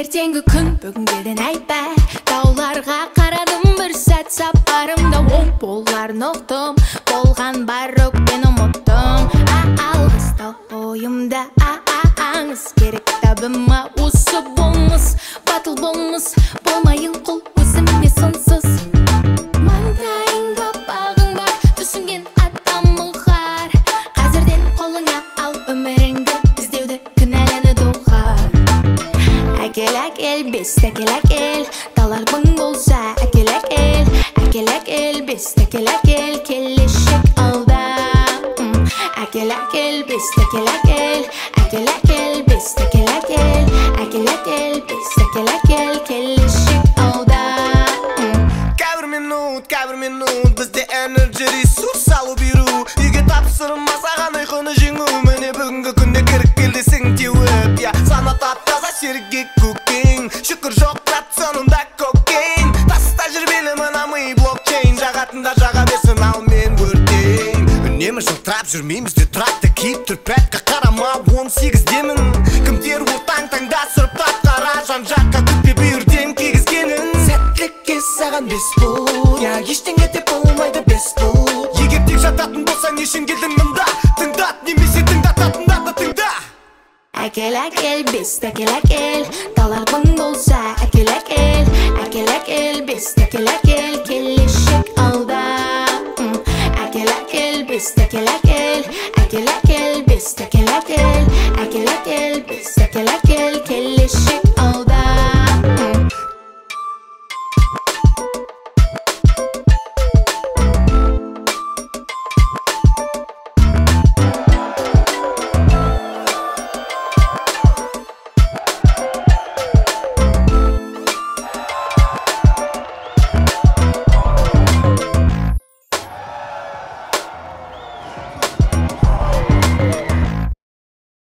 ертеңгі күн бүгінгеден айтпай тауларға қарадым бір сәт сапарымда оң боларын ұқтым болған бар өкпені ұмыттым алғыстау ойымда аңыз керек табыма осы болмыс батыл болмыс болмайын құл өзіме сынсыз маңдайыңда бағың бар түсінген адам ұғар қазірден қолыңа ал өміріңді іздеуді кінәләні доғар әкел бес әкел таларбың болса әкел бес әкел келешек алда әкел бес әкел бес әкел келешек алда Каждый минут бізде энерджи ресурс алу беру үйге тапсырмаса ғана ұйқыны жеңу міне бүгінгі күнде кіріп келдесің теуіп сана тап-таза сергек көкең шүкір жоқ рационында кокейн таста жүрбелі мына ми блокчейн жағатында жаға берсін ал мен өртейн үнемі жылтырап жүрмейміз де тракты киіп түрпәтке қарама 18-демін кімдер таң-таңда сұрып тапқара жан-жаққа күтпе бүйірден кигізгенін сәттілікке саған бес бұл ештеңе деп болмайды бес бұл егер тек жататын болсаң не үшін келдің мұнда тыңдат немесе тыңдататындарды тыңда әкел бес әкел таларбың болса әкел бес әкел келешек алда әкел бес әкел бес әкел бес әкел келешек